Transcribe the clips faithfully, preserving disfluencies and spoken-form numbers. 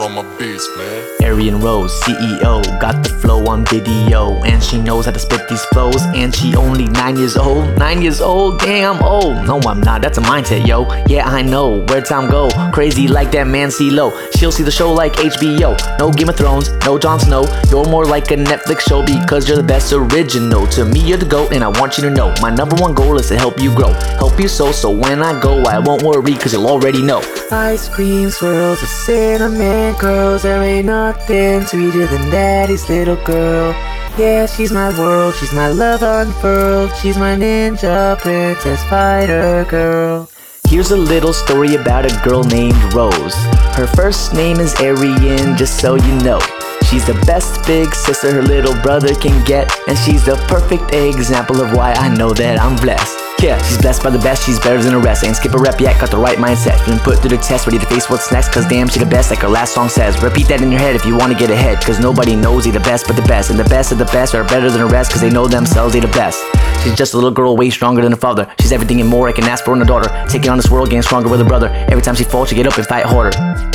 on my beats, man. Arian Rose, C E O, got the flow on video, and she knows how to spit these flows, and she only nine years old. Nine years old, dang, I'm old. No, I'm not, that's a mindset, yo. Yeah, I know, where'd time go? Crazy like that man C-Lo. She'll see the show like H B O. No Game of Thrones, no Jon Snow. You're more like a Netflix show because you're the best original. To me, you're the GOAT, and I want you to know my number one goal is to help you grow, help you so, so when I go, I won't worry, cause you'll already know. Ice cream swirls with cinnamon curls. There ain't nothing sweeter than daddy's little girl. Yeah, she's my world, she's my love unfurled. She's my ninja princess fighter girl. Here's a little story about a girl named Rose. Her first name is Arian, just so you know. She's the best big sister her little brother can get, and she's the perfect example of why I know that I'm blessed. Yeah, she's blessed by the best, she's better than the rest. Ain't skip a rep yet, got the right mindset. Been put through the test, ready to face what's next, cause damn she the best, like her last song says. Repeat that in your head if you wanna get ahead, cause nobody knows they the best but the best. And the best of the best are better than the rest, cause they know themselves they the best. She's just a little girl way stronger than her father. She's everything and more I can ask for in a daughter. Taking on this world, getting stronger with her brother. Every time she falls, she get up and fight harder.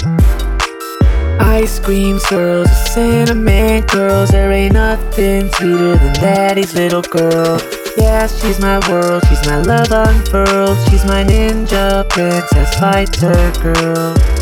Ice cream swirls with cinnamon curls. There ain't nothing sweeter than daddy's little girl. Yeah, she's my world, she's my love unfurled. She's my ninja princess fighter girl.